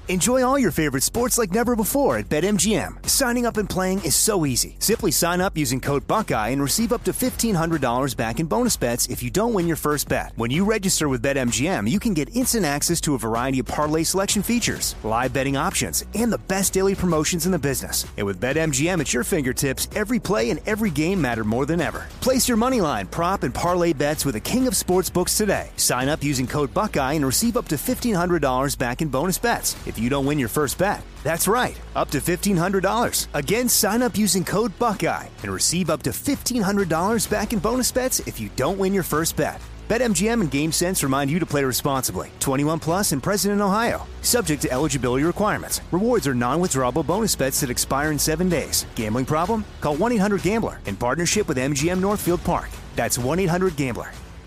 Enjoy all your favorite sports like never before at BetMGM. Signing up and playing is so easy. Simply sign up using code Buckeye and receive up to $1,500 back in bonus bets if you don't win your first bet. When you register with BetMGM, you can get instant access to a variety of parlay selection features, live betting options, and the best daily promotions in the business. And with BetMGM at your fingertips, every play and every game matter more than ever. Place your moneyline, prop, and parlay bets with the king of sportsbooks today. Sign up using code Buckeye and receive up to $1,500 back in bonus bets if you don't win your first bet. That's right, up to $1,500. Again, sign up using code Buckeye and receive up to $1,500 back in bonus bets if you don't win your first bet. BetMGM and GameSense remind you to play responsibly. 21 plus and present in Ohio. Subject to eligibility requirements. Rewards are non-withdrawable bonus bets that expire in 7 days. Gambling problem? Call 1-800-GAMBLER in partnership with MGM Northfield Park. That's 1-800-GAMBLER.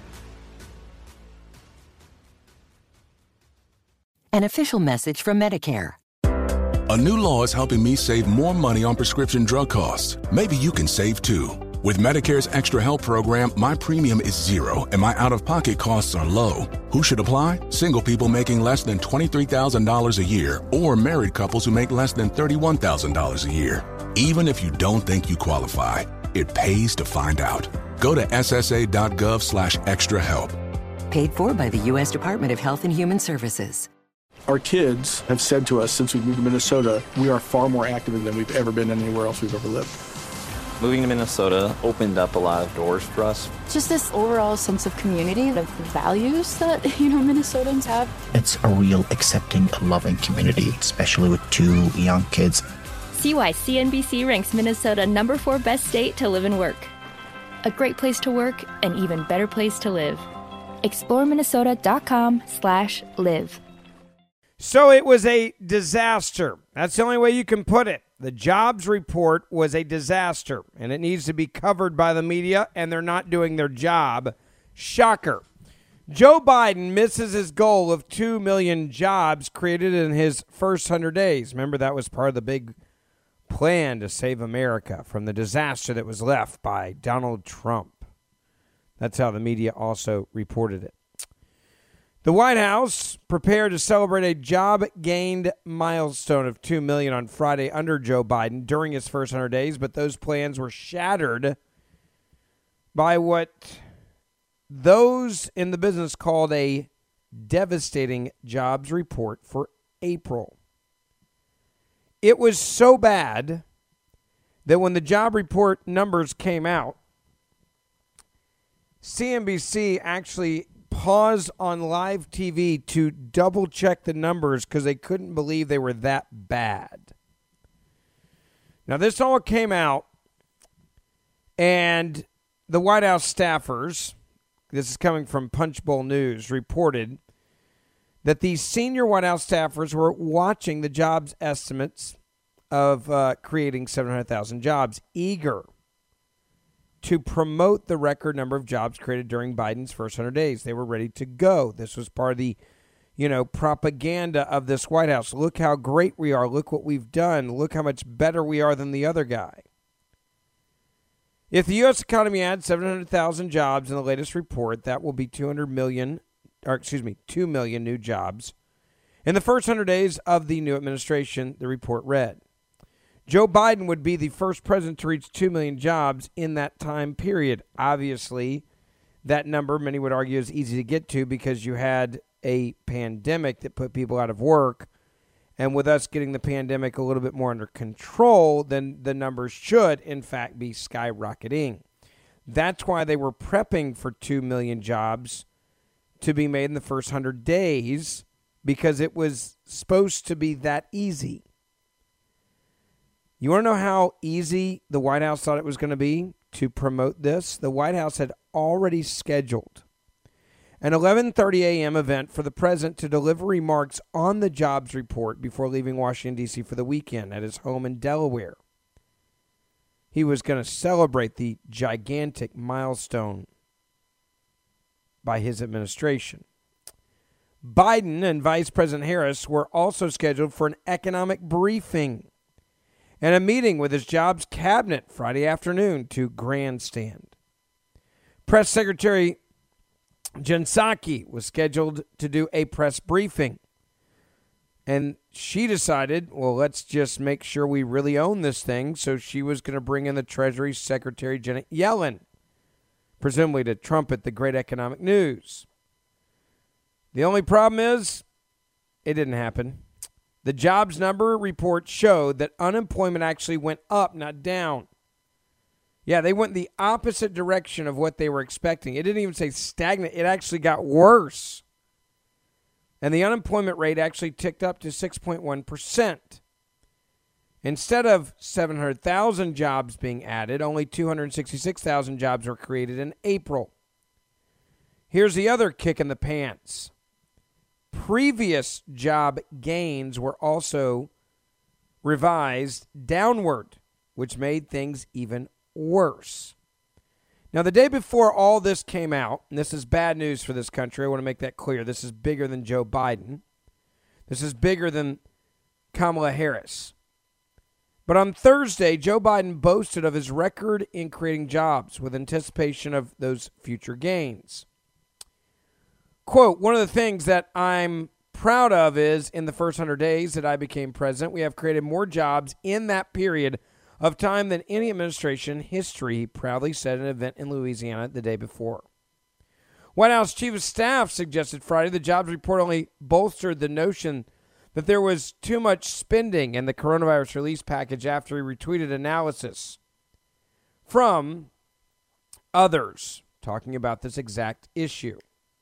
An official message from Medicare. A new law is helping me save more money on prescription drug costs. Maybe you can save too. With Medicare's Extra Help program, my premium is zero and my out-of-pocket costs are low. Who should apply? Single people making less than $23,000 a year or married couples who make less than $31,000 a year. Even if you don't think you qualify, it pays to find out. Go to ssa.gov/extrahelp. Paid for by the U.S. Department of Health and Human Services. Our kids have said to us since we moved to Minnesota, we are far more active than we've ever been anywhere else we've ever lived. Moving to Minnesota opened up a lot of doors for us. Just this overall sense of community, of the values that, Minnesotans have. It's a real accepting, loving community, especially with 2 young kids. See why CNBC ranks Minnesota #4 best state to live and work. A great place to work, an even better place to live. ExploreMinnesota.com/live. So it was a disaster. That's the only way you can put it. The jobs report was a disaster, and it needs to be covered by the media, and they're not doing their job. Shocker. Joe Biden misses his goal of 2 million jobs created in his first 100 days. Remember, that was part of the big plan to save America from the disaster that was left by Donald Trump. That's how the media also reported it. The White House prepared to celebrate a job-gained milestone of 2 million on Friday under Joe Biden during his first 100 days, but those plans were shattered by what those in the business called a devastating jobs report for April. It was so bad that when the job report numbers came out, CNBC actually paused on live TV to double check the numbers because they couldn't believe they were that bad. Now, this all came out, and the White House staffers, this is coming from Punchbowl News, reported that these senior White House staffers were watching the jobs estimates of creating 700,000 jobs, eager to promote the record number of jobs created during Biden's first 100 days. They were ready to go. This was part of the, propaganda of this White House. Look how great we are. Look what we've done. Look how much better we are than the other guy. If the U.S. economy adds 700,000 jobs in the latest report, that will be 2 million new jobs. In the first 100 days of the new administration, the report read, Joe Biden would be the first president to reach 2 million jobs in that time period. Obviously, that number, many would argue, is easy to get to because you had a pandemic that put people out of work. And with us getting the pandemic a little bit more under control, then the numbers should, in fact, be skyrocketing. That's why they were prepping for 2 million jobs to be made in the first 100 days, because it was supposed to be that easy. You want to know how easy the White House thought it was going to be to promote this? The White House had already scheduled an 11:30 a.m. event for the president to deliver remarks on the jobs report before leaving Washington, D.C. for the weekend at his home in Delaware. He was going to celebrate the gigantic milestone by his administration. Biden and Vice President Harris were also scheduled for an economic briefing and a meeting with his jobs cabinet Friday afternoon to grandstand. Press Secretary Jen Psaki was scheduled to do a press briefing. And she decided, well, let's just make sure we really own this thing. So she was going to bring in the Treasury Secretary, Janet Yellen, presumably to trumpet the great economic news. The only problem is it didn't happen. The jobs number report showed that unemployment actually went up, not down. Yeah, they went the opposite direction of what they were expecting. It didn't even say stagnant. It actually got worse. And the unemployment rate actually ticked up to 6.1%. Instead of 700,000 jobs being added, only 266,000 jobs were created in April. Here's the other kick in the pants. Previous job gains were also revised downward, which made things even worse. Now, the day before all this came out, and this is bad news for this country, I want to make that clear. This is bigger than Joe Biden. This is bigger than Kamala Harris. But on Thursday, Joe Biden boasted of his record in creating jobs with anticipation of those future gains. Quote, one of the things that I'm proud of is in the first 100 days that I became president, we have created more jobs in that period of time than any administration in history, he proudly said at an event in Louisiana the day before. White House Chief of Staff suggested Friday the jobs report only bolstered the notion that there was too much spending in the coronavirus relief package after he retweeted analysis from others talking about this exact issue.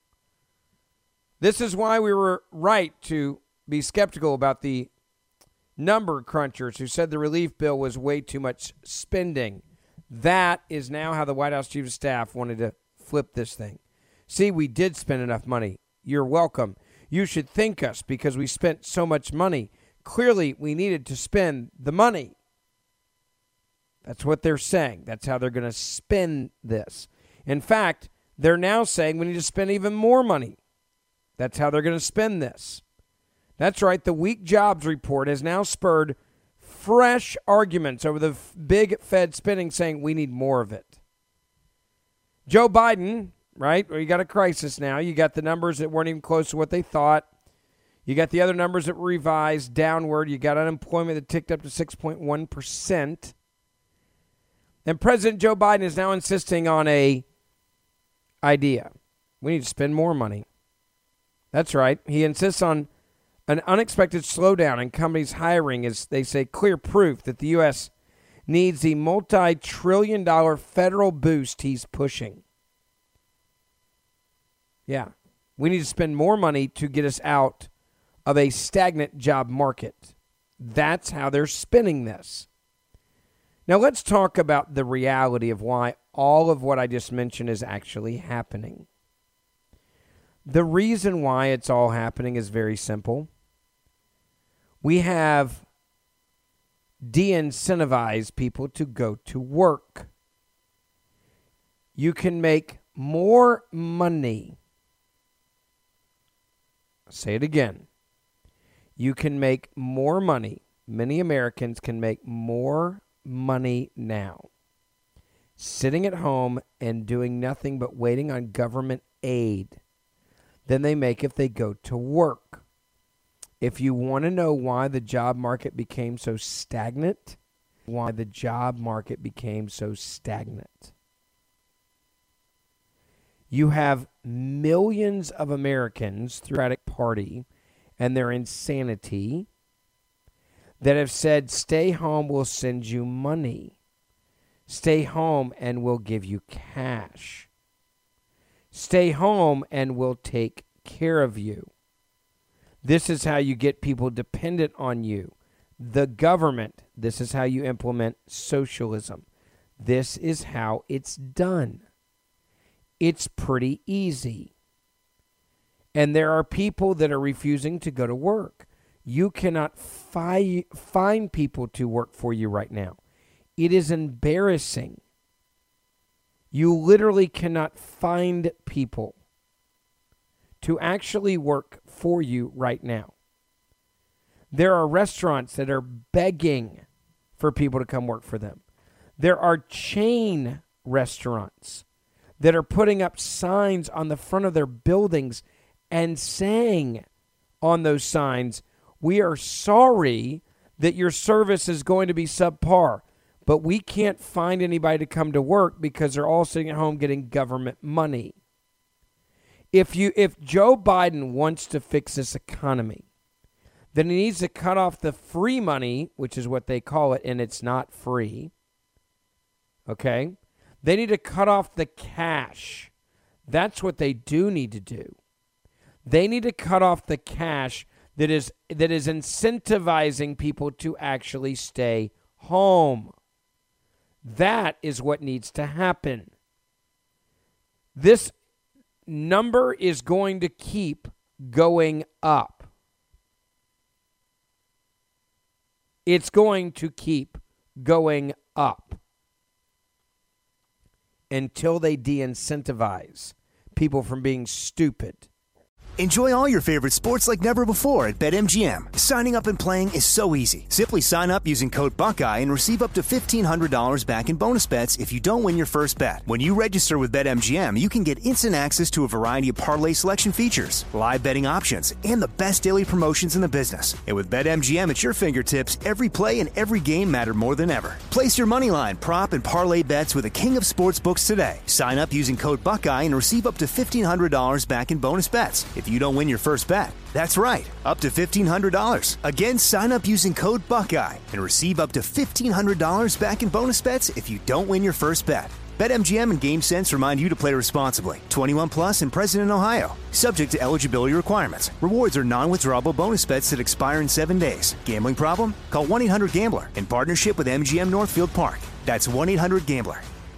This is why we were right to be skeptical about the number crunchers who said the relief bill was way too much spending. That is now how the White House Chief of Staff wanted to flip this thing. See, we did spend enough money. You're welcome. You should thank us because we spent so much money. Clearly, we needed to spend the money. That's what they're saying. That's how they're going to spend this. In fact, they're now saying we need to spend even more money. That's how they're going to spend this. That's right. The weak jobs report has now spurred fresh arguments over the big Fed spending, saying we need more of it. Joe Biden, right? Well, you got a crisis now. You got the numbers that weren't even close to what they thought. You got the other numbers that were revised downward. You got unemployment that ticked up to 6.1%. And President Joe Biden is now insisting on a idea. We need to spend more money. That's right. He insists on an unexpected slowdown in companies hiring as they say clear proof that the U.S. needs the multi-trillion-dollar federal boost he's pushing. Yeah, we need to spend more money to get us out of a stagnant job market. That's how they're spinning this. Now let's talk about the reality of why all of what I just mentioned is actually happening. The reason why it's all happening is very simple. We have de-incentivized people to go to work. You can make more money. Say it again. You can make more money. Many Americans can make more money now sitting at home and doing nothing but waiting on government aid than they make if they go to work. If you want to know why the job market became so stagnant, you have millions of Americans through the Democratic Party and their insanity that have said, stay home, we'll send you money. Stay home and we'll give you cash. Stay home and we'll take care of you. This is how you get people dependent on you. The government, this is how you implement socialism. This is how it's done. It's pretty easy. And there are people that are refusing to go to work. You cannot find people to work for you right now. It is embarrassing. You literally cannot find people to actually work for you right now. There are restaurants that are begging for people to come work for them. There are chain restaurants that are putting up signs on the front of their buildings and saying on those signs, we are sorry that your service is going to be subpar, but we can't find anybody to come to work because they're all sitting at home getting government money. If Joe Biden wants to fix this economy, then he needs to cut off the free money, which is what they call it, and it's not free. Okay? They need to cut off the cash. That's what they do need to do. They need to cut off the cash that is incentivizing people to actually stay home. That is what needs to happen. This number is going to keep going up. It's going to keep going up until they de-incentivize people from being stupid. Enjoy all your favorite sports like never before at BetMGM. Signing up and playing is so easy. Simply sign up using code Buckeye and receive up to $1,500 back in bonus bets if you don't win your first bet. When you register with BetMGM, you can get instant access to a variety of parlay selection features, live betting options, and the best daily promotions in the business. And with BetMGM at your fingertips, every play and every game matter more than ever. Place your moneyline, prop, and parlay bets with the king of sportsbooks today. Sign up using code Buckeye and receive up to $1,500 back in bonus bets if you don't win your first bet. That's right, up to $1,500. Again, sign up using code Buckeye and receive up to $1,500 back in bonus bets if you don't win your first bet. BetMGM and GameSense remind you to play responsibly. 21 plus and present in Ohio. Subject to eligibility requirements. Rewards are non-withdrawable bonus bets that expire in 7 days. Gambling problem? Call 1-800-GAMBLER in partnership with MGM Northfield Park. That's 1-800-GAMBLER.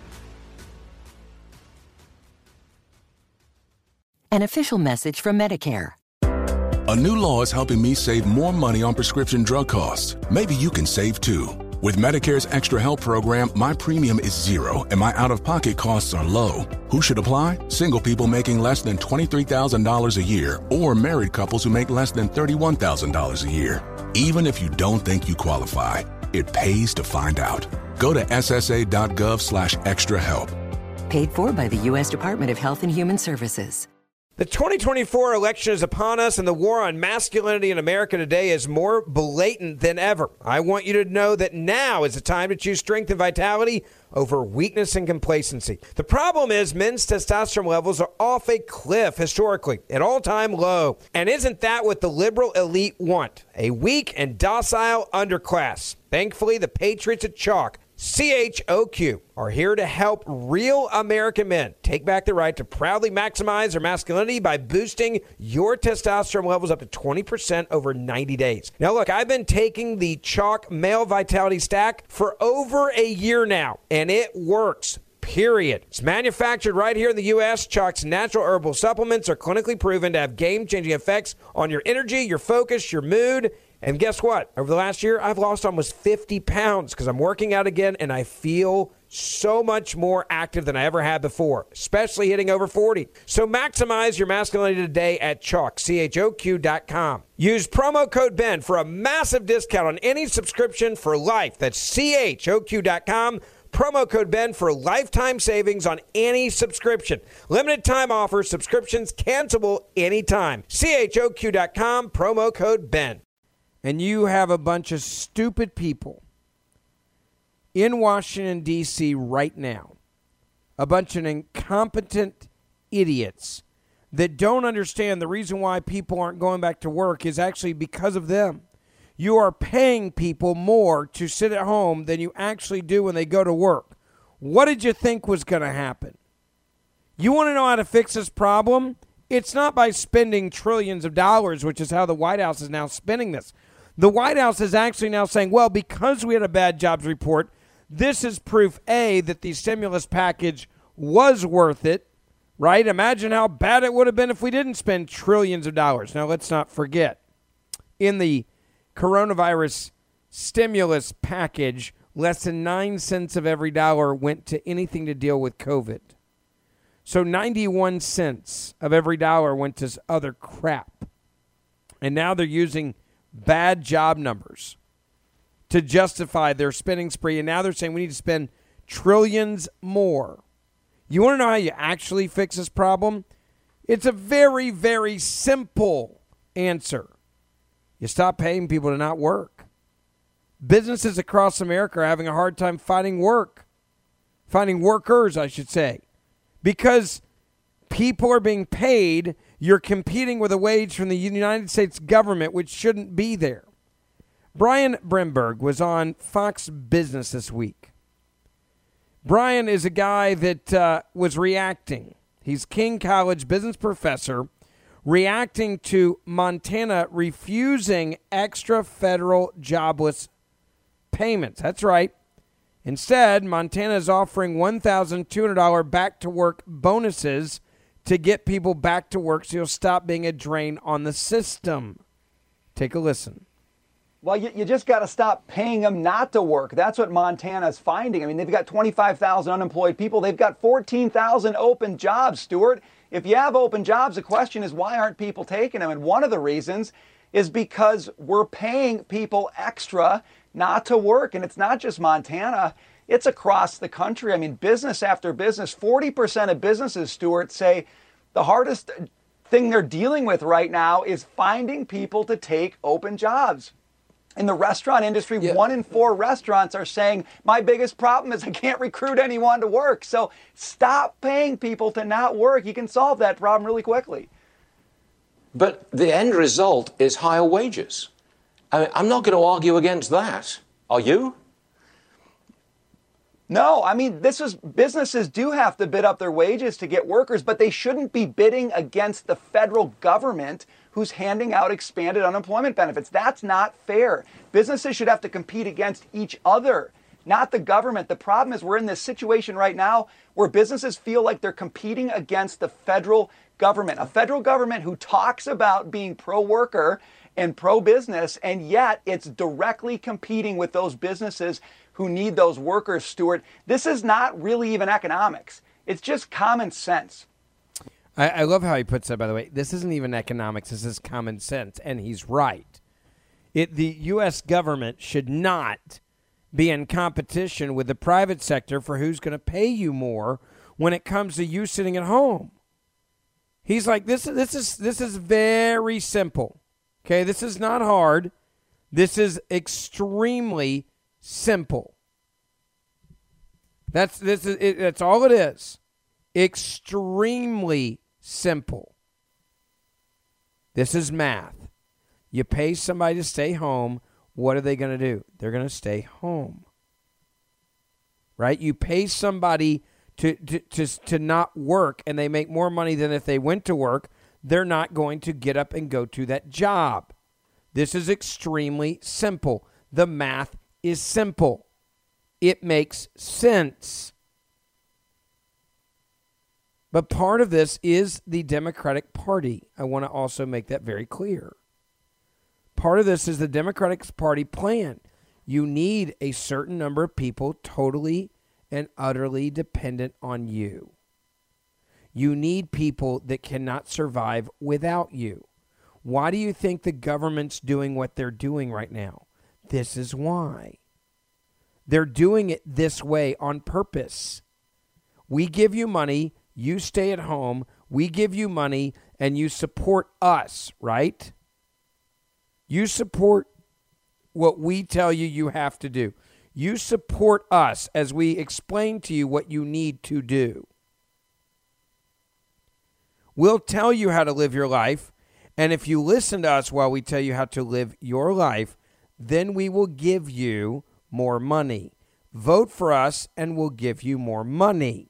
An official message from Medicare. A new law is helping me save more money on prescription drug costs. Maybe you can save too. With Medicare's Extra Help program, my premium is zero and my out-of-pocket costs are low. Who should apply? Single people making less than $23,000 a year or married couples who make less than $31,000 a year. Even if you don't think you qualify, it pays to find out. Go to ssa.gov/extrahelp. Paid for by the U.S. Department of Health and Human Services. The 2024 election is upon us, and the war on masculinity in America today is more blatant than ever. I want you to know that now is the time to choose strength and vitality over weakness and complacency. The problem is men's testosterone levels are off a cliff historically, at all-time low. And isn't that what the liberal elite want? A weak and docile underclass. Thankfully, the patriots at Chalk, CHOQ, are here to help real American men take back the right to proudly maximize their masculinity by boosting your testosterone levels up to 20% over 90 days. Now, look, I've been taking the Chalk Male Vitality Stack for over a year now, and it works. Period. It's manufactured right here in the U.S. Chalk's natural herbal supplements are clinically proven to have game-changing effects on your energy, your focus, your mood. And guess what? Over the last year, I've lost almost 50 pounds because I'm working out again, and I feel so much more active than I ever had before, especially hitting over 40. So maximize your masculinity today at Chalk, CHOQ.com. Use promo code BEN for a massive discount on any subscription for life. That's CHOQ.com. Promo code BEN for lifetime savings on any subscription. Limited time offer. Subscriptions cancelable anytime. CHOQ.com. Promo code BEN. And you have a bunch of stupid people in Washington, D.C. right now, a bunch of incompetent idiots that don't understand the reason why people aren't going back to work is actually because of them. You are paying people more to sit at home than you actually do when they go to work. What did you think was going to happen? You want to know how to fix this problem? It's not by spending trillions of dollars, which is how the White House is now spending this. The White House is actually now saying, well, because we had a bad jobs report, this is proof, A, that the stimulus package was worth it, right? Imagine how bad it would have been if we didn't spend trillions of dollars. Now, let's not forget, in the coronavirus stimulus package, less than 9 cents of every dollar went to anything to deal with COVID. So 91 cents of every dollar went to other crap. And now they're using bad job numbers to justify their spending spree, and now they're saying we need to spend trillions more. You want to know how you actually fix this problem? It's a very, very simple answer. You stop paying people to not work. Businesses across America are having a hard time finding workers, I should say, because people are being paid. You're competing with a wage from the United States government, which shouldn't be there. Brian Brimberg was on Fox Business this week. Brian is a guy that was reacting. He's King College business professor, reacting to Montana refusing extra federal jobless payments. That's right. Instead, Montana is offering $1,200 back-to-work bonuses to get people back to work so you'll stop being a drain on the system. Take a listen. Well, you just got to stop paying them not to work. That's what Montana's finding. I mean, they've got 25,000 unemployed people. They've got 14,000 open jobs, Stuart. If you have open jobs, the question is, why aren't people taking them? And one of the reasons is because we're paying people extra not to work. And it's not just Montana. It's across the country. I mean, business after business, 40% of businesses, Stuart, say the hardest thing they're dealing with right now is finding people to take open jobs. In the restaurant industry, 1 in 4 restaurants are saying, my biggest problem is I can't recruit anyone to work. So stop paying people to not work. You can solve that problem really quickly. But the end result is higher wages. I mean, I'm not going to argue against that. Are you? No, I mean, businesses do have to bid up their wages to get workers, but they shouldn't be bidding against the federal government who's handing out expanded unemployment benefits. That's not fair. Businesses should have to compete against each other, not the government. The problem is we're in this situation right now where businesses feel like they're competing against the federal government, a federal government who talks about being pro-worker and pro-business, and yet it's directly competing with those businesses who need those workers, Stuart. This is not really even economics. It's just common sense. I love how he puts that, by the way. This isn't even economics. This is common sense, and he's right. The U.S. government should not be in competition with the private sector for who's going to pay you more when it comes to you sitting at home. He's like, this is very simple. Okay, this is not hard. This is extremely simple. That's all it is. Extremely simple. This is math. You pay somebody to stay home. What are they going to do? They're going to stay home. Right? You pay somebody to not work, and they make more money than if they went to work. They're not going to get up and go to that job. This is extremely simple. The math is simple. It makes sense. But part of this is the Democratic Party. I want to also make that very clear. Part of this is the Democratic Party plan. You need a certain number of people totally and utterly dependent on you. You need people that cannot survive without you. Why do you think the government's doing what they're doing right now? This is why. They're doing it this way on purpose. We give you money, you stay at home, we give you money, and you support us, right? You support what we tell you you have to do. You support us as we explain to you what you need to do. We'll tell you how to live your life, and if you listen to us while we tell you how to live your life, then we will give you more money. Vote for us, and we'll give you more money.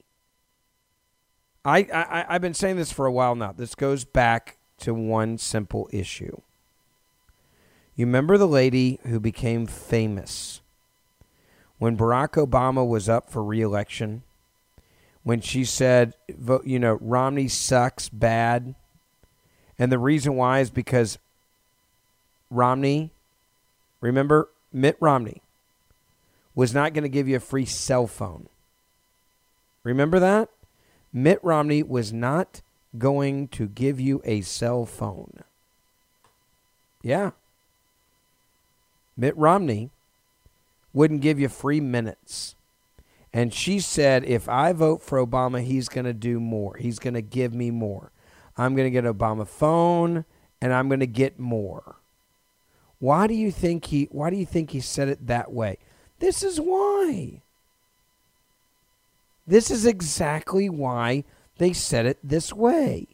I've been saying this for a while now. This goes back to one simple issue. You remember the lady who became famous when Barack Obama was up for re-election? When she said, Romney sucks bad. And the reason why is because Romney, remember, Mitt Romney, was not going to give you a free cell phone. Remember that? Mitt Romney was not going to give you a cell phone. Yeah. Mitt Romney wouldn't give you free minutes. And she said, if I vote for Obama, he's going to do more. He's going to give me more. I'm going to get an Obama phone, and I'm going to get more. Why do you think he said it that way? This is why. This is exactly why they said it this way.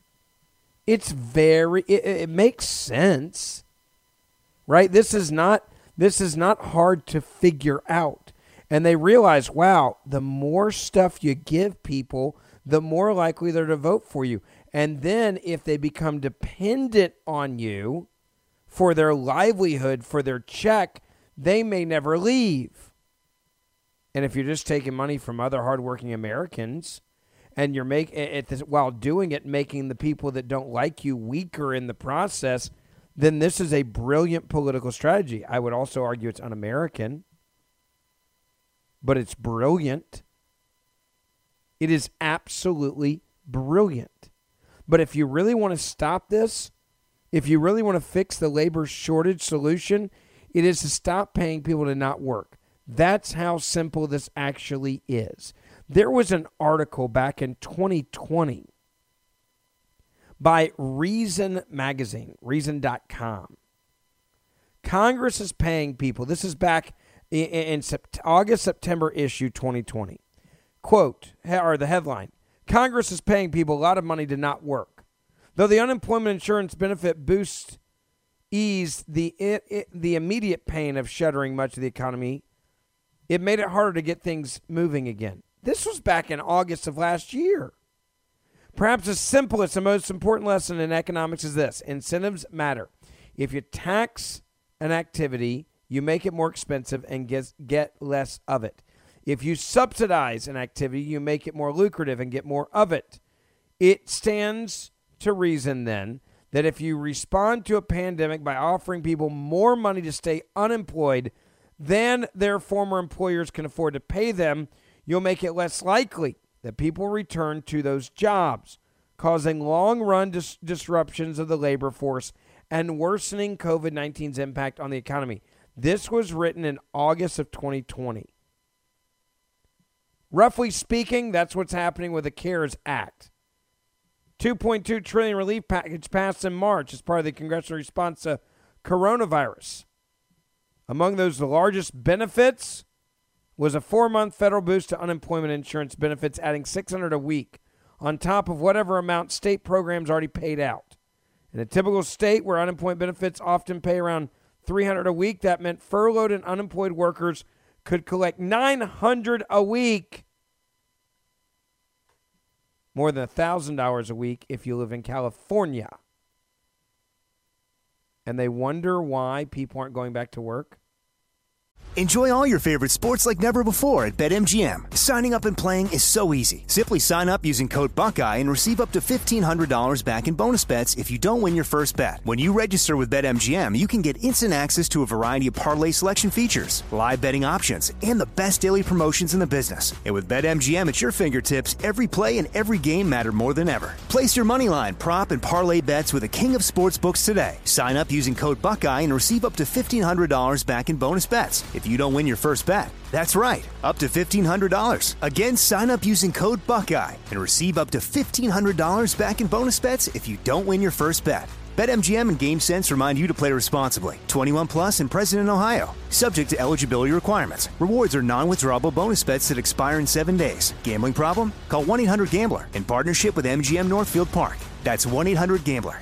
It makes sense, right? This is not hard to figure out. And they realize, wow, the more stuff you give people, the more likely they're to vote for you. And then if they become dependent on you for their livelihood, for their check, they may never leave. And if you're just taking money from other hardworking Americans and you're while doing it, making the people that don't like you weaker in the process, then this is a brilliant political strategy. I would also argue it's un-American, but it's brilliant. It is absolutely brilliant. But if you really want to stop this, if you really want to fix the labor shortage solution, it is to stop paying people to not work. That's how simple this actually is. There was an article back in 2020 by Reason Magazine, Reason.com. Congress is paying people, this is back in August, September issue 2020. Quote, or the headline, Congress is paying people a lot of money to not work. Though the unemployment insurance benefit boost eased the immediate pain of shuttering much of the economy, it made it harder to get things moving again. This was back in August of last year. Perhaps the simplest and most important lesson in economics is this: incentives matter. If you tax an activity, you make it more expensive and get less of it. If you subsidize an activity, you make it more lucrative and get more of it. It stands to reason then that if you respond to a pandemic by offering people more money to stay unemployed than their former employers can afford to pay them, you'll make it less likely that people return to those jobs, causing long-run disruptions of the labor force and worsening COVID-19's impact on the economy. This was written in August of 2020. Roughly speaking, that's what's happening with the CARES Act. $2.2 trillion relief package passed in March as part of the congressional response to coronavirus. Among those, the largest benefits was a 4-month federal boost to unemployment insurance benefits, adding $600 a week on top of whatever amount state programs already paid out. In a typical state where unemployment benefits often pay around $300 a week, that meant furloughed and unemployed workers could collect $900 a week, more than $1,000 a week if you live in California. And they wonder why people aren't going back to work. Enjoy all your favorite sports like never before at BetMGM. Signing up and playing is so easy. Simply sign up using code Buckeye and receive up to $1,500 back in bonus bets if you don't win your first bet. When you register with BetMGM, you can get instant access to a variety of parlay selection features, live betting options, and the best daily promotions in the business. And with BetMGM at your fingertips, every play and every game matter more than ever. Place your moneyline, prop, and parlay bets with the king of sportsbooks today. Sign up using code Buckeye and receive up to $1,500 back in bonus bets if you don't win your first bet. That's right, up to $1,500. Again, sign up using code Buckeye and receive up to $1,500 back in bonus bets if you don't win your first bet. BetMGM and GameSense remind you to play responsibly. 21 plus and present in Ohio. Subject to eligibility requirements. Rewards are non-withdrawable bonus bets that expire in 7 days. Gambling problem? Call 1-800-GAMBLER in partnership with MGM Northfield Park. That's 1-800-GAMBLER.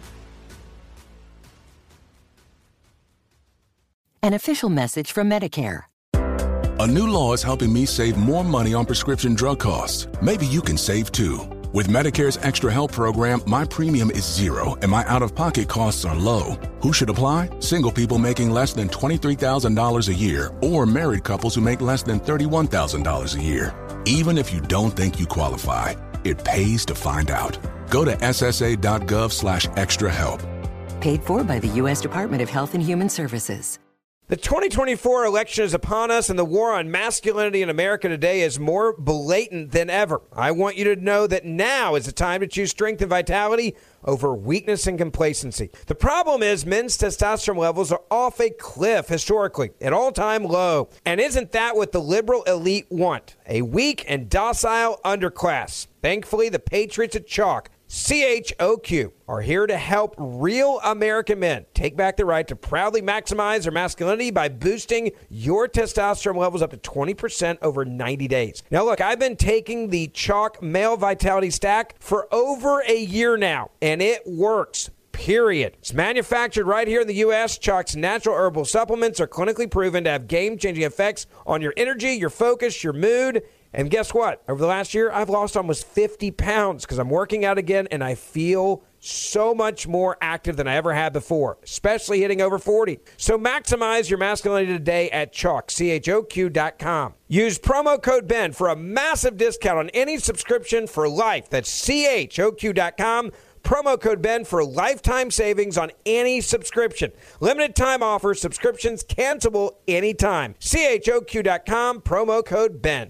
An official message from Medicare. A new law is helping me save more money on prescription drug costs. Maybe you can save too. With Medicare's Extra Help program, my premium is zero and my out-of-pocket costs are low. Who should apply? Single people making less than $23,000 a year or married couples who make less than $31,000 a year. Even if you don't think you qualify, it pays to find out. Go to ssa.gov/extrahelp. Paid for by the U.S. Department of Health and Human Services. The 2024 election is upon us, and the war on masculinity in America today is more blatant than ever. I want you to know that now is the time to choose strength and vitality over weakness and complacency. The problem is men's testosterone levels are off a cliff historically, at all-time low. And isn't that what the liberal elite want? A weak and docile underclass. Thankfully, the patriots at Chalk CHOQ are here to help real American men take back the right to proudly maximize their masculinity by boosting your testosterone levels up to 20% over 90 days. Now, look, I've been taking the Chalk Male Vitality Stack for over a year now, and it works. Period. It's manufactured right here in the U.S. Chalk's natural herbal supplements are clinically proven to have game-changing effects on your energy, your focus, your mood. And guess what? Over the last year, I've lost almost 50 pounds because I'm working out again, and I feel so much more active than I ever had before, especially hitting over 40. So maximize your masculinity today at Chalk, CHOQ.com. Use promo code BEN for a massive discount on any subscription for life. That's CHOQ.com. Promo code BEN for lifetime savings on any subscription. Limited time offer. Subscriptions cancelable anytime. CHOQ.com. Promo code BEN.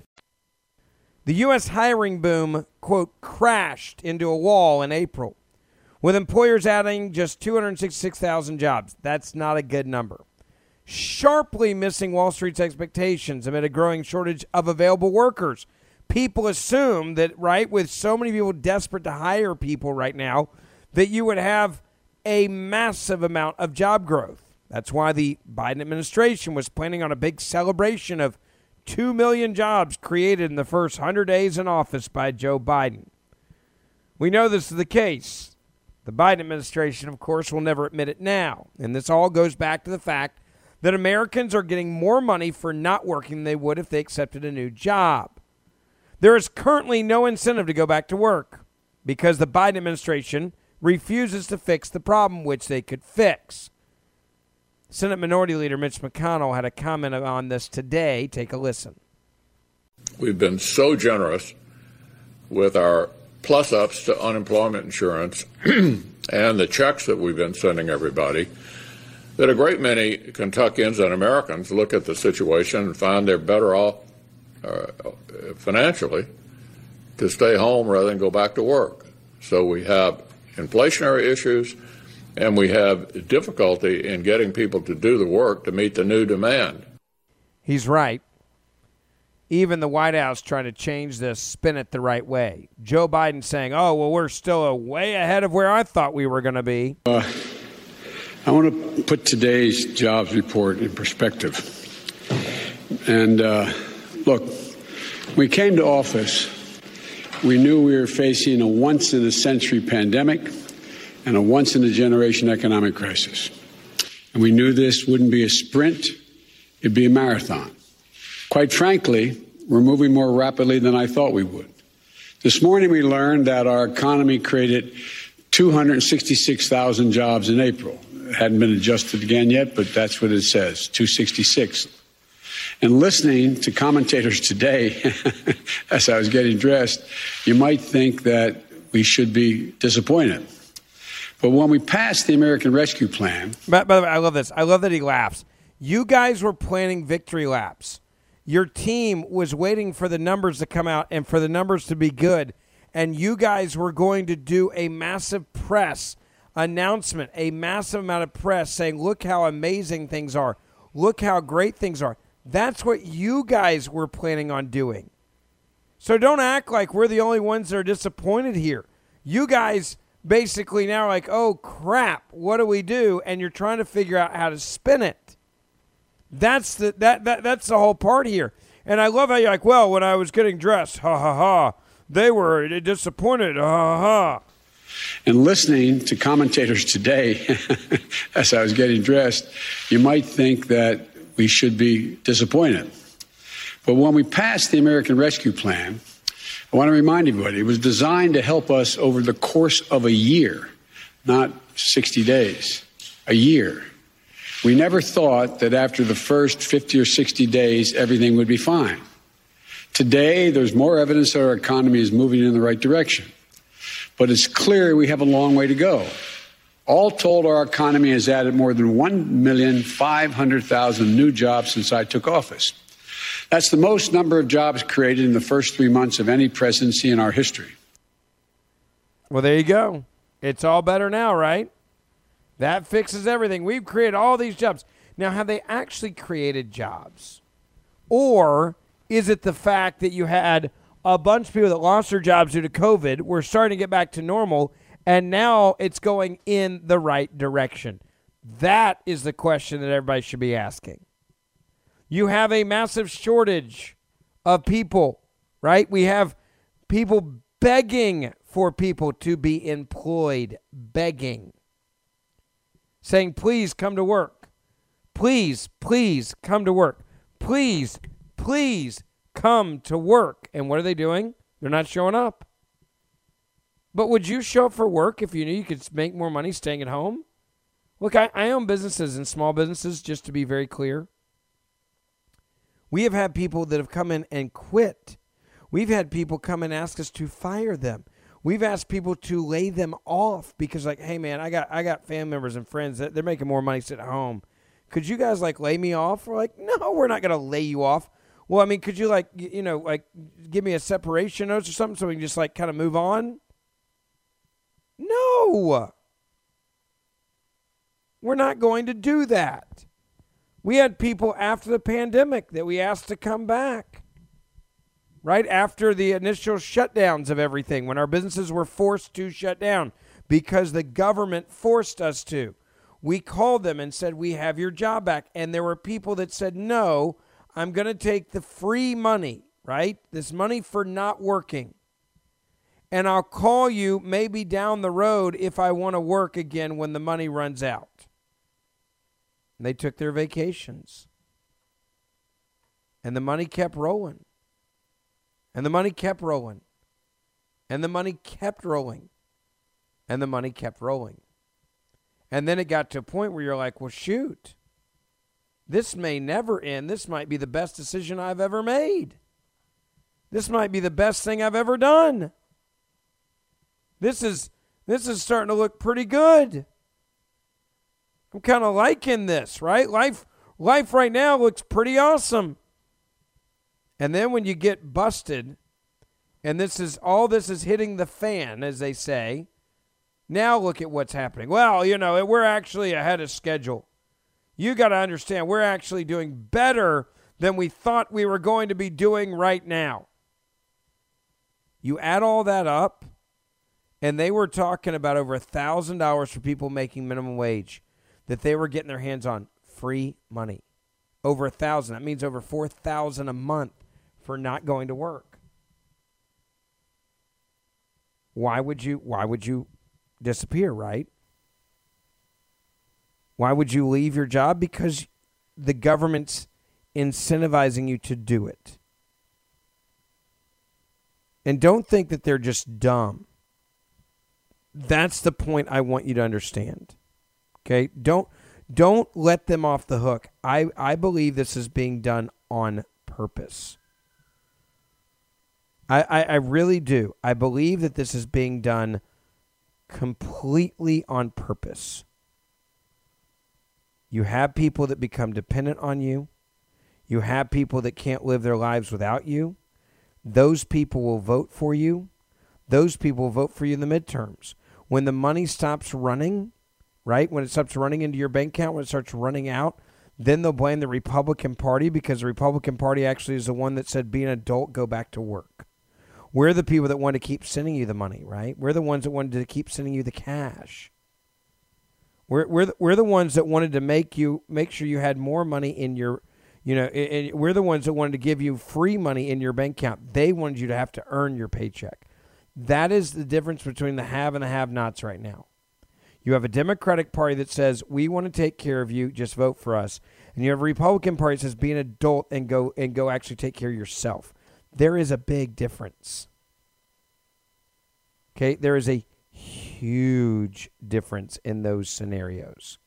The U.S. hiring boom, quote, crashed into a wall in April, with employers adding just 266,000 jobs. That's not a good number. Sharply missing Wall Street's expectations amid a growing shortage of available workers. People assume that, right, with so many people desperate to hire people right now, that you would have a massive amount of job growth. That's why the Biden administration was planning on a big celebration of 2 million jobs created in the first 100 days in office by Joe Biden. We know this is the case. The Biden administration, of course, will never admit it now. And this all goes back to the fact that Americans are getting more money for not working than they would if they accepted a new job. There is currently no incentive to go back to work because the Biden administration refuses to fix the problem, which they could fix. Senate Minority Leader Mitch McConnell had a comment on this today. Take a listen. We've been so generous with our plus-ups to unemployment insurance and the checks that we've been sending everybody that a great many Kentuckians and Americans look at the situation and find they're better off financially to stay home rather than go back to work. So we have inflationary issues, and we have difficulty in getting people to do the work to meet the new demand. He's right. Even the White House trying to change this, spin it the right way. Joe Biden saying, oh, well, we're still way ahead of where I thought we were going to be. I want to put today's jobs report in perspective. And look, when we came to office, we knew we were facing a once-in-a-century pandemic and a once-in-a-generation economic crisis. And we knew this wouldn't be a sprint, it'd be a marathon. Quite frankly, we're moving more rapidly than I thought we would. This morning we learned that our economy created 266,000 jobs in April. It hadn't been adjusted again yet, but that's what it says, 266. And listening to commentators today, as I was getting dressed, you might think that we should be disappointed. But when we passed the American Rescue Plan... By the way, I love this. I love that he laughs. You guys were planning victory laps. Your team was waiting for the numbers to come out and for the numbers to be good. And you guys were going to do a massive press announcement, a massive amount of press saying, look how amazing things are. Look how great things are. That's what you guys were planning on doing. So don't act like we're the only ones that are disappointed here. You guys basically now are like, oh, crap, what do we do? And you're trying to figure out how to spin it. That's the whole part here. And I love how you're like, well, when I was getting dressed, ha, ha, ha, they were disappointed, ha, ha, ha. And listening to commentators today, as I was getting dressed, you might think that we should be disappointed. But when we passed the American Rescue Plan, I want to remind everybody, it was designed to help us over the course of a year, not 60 days, a year. We never thought that after the first 50 or 60 days, everything would be fine. Today, there's more evidence that our economy is moving in the right direction. But it's clear we have a long way to go. All told, our economy has added more than 1,500,000 new jobs since I took office. That's the most number of jobs created in the first 3 months of any presidency in our history. Well, there you go. It's all better now, right? That fixes everything. We've created all these jobs. Now, have they actually created jobs? Or is it the fact that you had a bunch of people that lost their jobs due to COVID. We're starting to get back to normal, and now it's going in the right direction. That is the question that everybody should be asking. You have a massive shortage of people, right? We have people begging for people to be employed, begging, saying, please come to work. Please, please come to work. Please, please come to work. And what are they doing? They're not showing up. But would you show up for work if you knew you could make more money staying at home? Look, I own businesses and small businesses, just to be very clear. We have had people that have come in and quit. We've had people come and ask us to fire them. We've asked people to lay them off because, like, hey, man, I got family members and friends that they're making more money sitting at home. Could you guys, like, lay me off? We're like, no, we're not going to lay you off. Well, I mean, could you, like, you know, like, give me a separation notice or something so we can just, like, kind of move on? No. We're not going to do that. We had people after the pandemic that we asked to come back, right after the initial shutdowns of everything, when our businesses were forced to shut down because the government forced us to. We called them and said, we have your job back. And there were people that said, no, I'm going to take the free money, right? This money for not working. And I'll call you maybe down the road if I want to work again when the money runs out. And they took their vacations. And the money kept rolling. And the money kept rolling. And the money kept rolling. And the money kept rolling. And then it got to a point where you're like, well, shoot. This may never end. This might be the best decision I've ever made. This might be the best thing I've ever done. This is starting to look pretty good. I'm kind of liking this, right? Life right now looks pretty awesome. And then when you get busted, and this is hitting the fan, as they say, now look at what's happening. Well, you know, we're actually ahead of schedule. You got to understand, we're actually doing better than we thought we were going to be doing right now. You add all that up, and they were talking about over $1,000 for people making minimum wage that they were getting their hands on free money. Over $1,000. That means over $4,000 a month for not going to work. Why would you disappear, right? Why would you leave your job? Because the government's incentivizing you to do it. And don't think that they're just dumb. That's the point I want you to understand. Okay? Don't let them off the hook. I believe this is being done on purpose. I really do. I believe that this is being done completely on purpose. You have people that become dependent on you. You have people that can't live their lives without you. Those people will vote for you. Those people will vote for you in the midterms. When the money stops running, right? When it stops running into your bank account, when it starts running out, then they'll blame the Republican Party because the Republican Party actually is the one that said, be an adult, go back to work. We're the people that want to keep sending you the money, right? We're the ones that wanted to keep sending you the cash. We're the ones that wanted to make sure you had more money in your, and we're the ones that wanted to give you free money in your bank account. They wanted you to have to earn your paycheck. That is the difference between the have and the have-nots right now. You have a Democratic Party that says, we want to take care of you, just vote for us. And you have a Republican Party that says, be an adult and go actually take care of yourself. There is a big difference. Okay, there is a huge difference in those scenarios.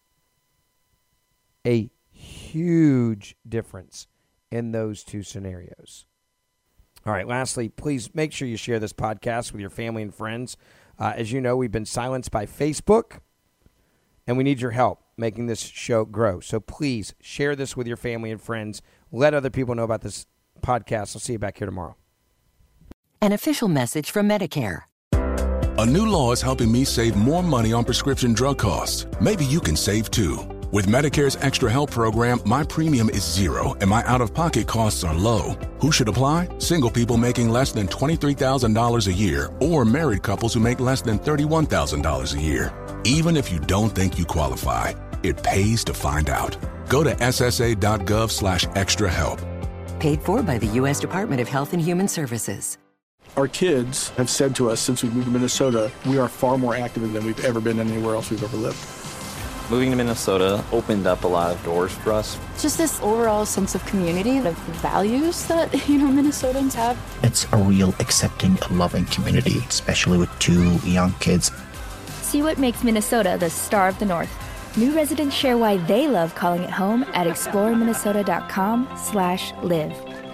A huge difference in those two scenarios. All right, lastly, please make sure you share this podcast with your family and friends. As you know, we've been silenced by Facebook, and we need your help making this show grow. So please share this with your family and friends. Let other people know about this podcast. I'll see you back here tomorrow. An official message from Medicare. A new law is helping me save more money on prescription drug costs. Maybe you can save too. With Medicare's Extra Help program, my premium is $0 and my out-of-pocket costs are low. Who should apply? Single people making less than $23,000 a year or married couples who make less than $31,000 a year. Even if you don't think you qualify, it pays to find out. Go to ssa.gov/extra-help. Paid for by the U.S. Department of Health and Human Services. Our kids have said to us since we moved to Minnesota, we are far more active than we've ever been anywhere else we've ever lived. Moving to Minnesota opened up a lot of doors for us. Just this overall sense of community, of values that, Minnesotans have. It's a real accepting, loving community, especially with 2 young kids. See what makes Minnesota the star of the North. New residents share why they love calling it home at exploreminnesota.com/live.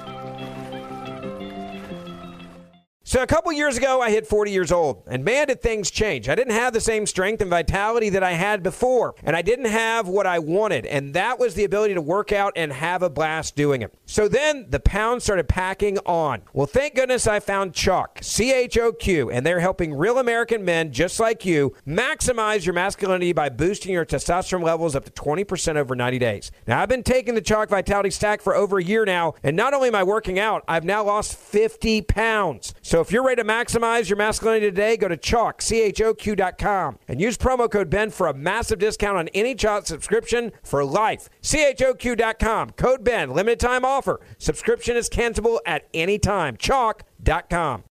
So a couple years ago, I hit 40 years old, and man, did things change. I didn't have the same strength and vitality that I had before, and I didn't have what I wanted, and that was the ability to work out and have a blast doing it. So then the pounds started packing on. Well, thank goodness I found Choq, CHOQ, and they're helping real American men just like you maximize your masculinity by boosting your testosterone levels up to 20% over 90 days. Now, I've been taking the Choq Vitality Stack for over a year now, and not only am I working out, I've now lost 50 pounds. So if you're ready to maximize your masculinity today, go to Choq, CHOQ.com, and use promo code Ben for a massive discount on any Choq subscription for life. CHOQ.com, code Ben, limited time offer. Subscription is cancelable at any time. Choq.com.